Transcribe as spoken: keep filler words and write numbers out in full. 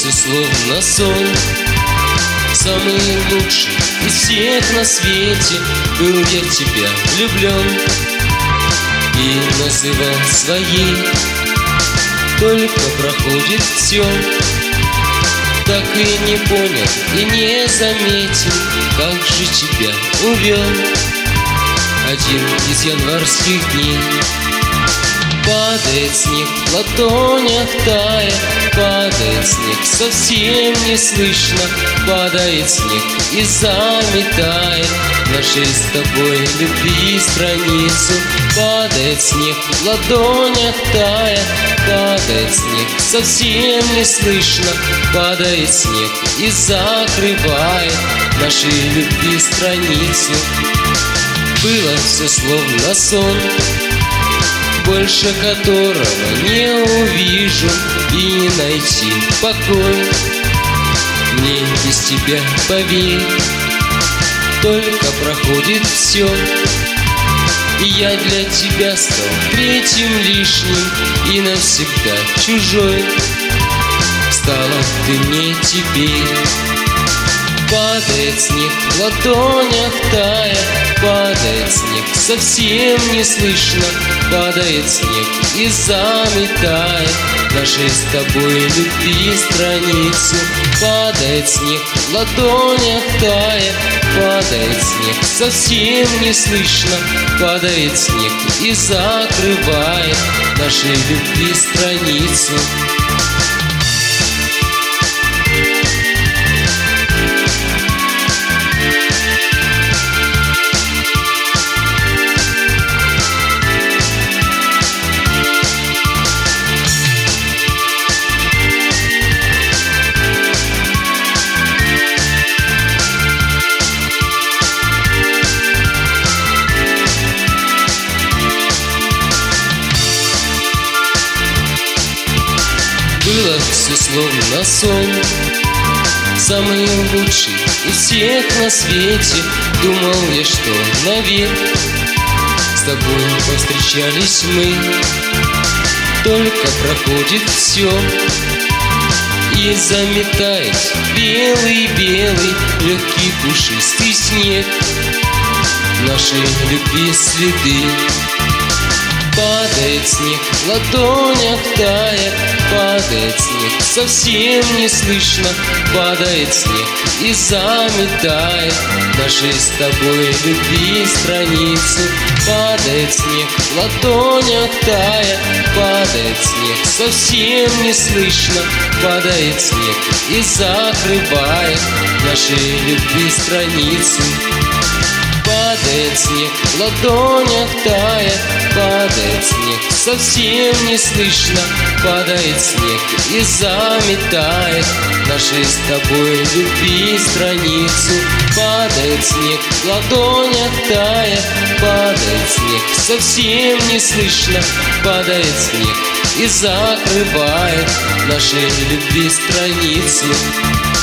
все словно сон. Самый лучший из всех на свете, был я в тебя влюблен и называл своей. Только проходит все, так и не понял и не заметил, как же тебя увел один из январских дней. Падает снег в ладонях тая, падает снег совсем не слышно, падает снег и заметает нашей с тобой любви страницу. Падает снег в ладонях тая, падает снег совсем не слышно, падает снег и закрывает нашей любви страницу. Было все словно сон, больше которого не увижу и не найти покой. Мне без тебя, поверь, только проходит все, и я для тебя стал третьим лишним и навсегда чужой. Стала ты мне теперь. Падает снег в ладонях тая, падает снег совсем не слышно, падает снег и заметает нашей с тобой любви страницу. Падает снег в ладонях тая, падает снег совсем не слышно, падает снег и закрывает нашей любви страницу. Было все словно сон, самый лучший из всех на свете. Думал я, что навек с тобой повстречались мы. Только проходит все и заметает белый-белый легкий пушистый снег нашей любви следы. Падает снег в ладонях тая, падает снег совсем не слышно, падает снег и заметает нашей с тобой любви страницу. Падает снег в ладонях тая, падает снег совсем не слышно, падает снег и закрывает нашей любви страницу. Падает снег в ладонях тая, падает снег совсем не слышно, падает снег и заметает нашей с тобой любви страницу. Падает снег в ладонях тая, падает снег совсем не слышно, падает снег и закрывает нашей любви страницу.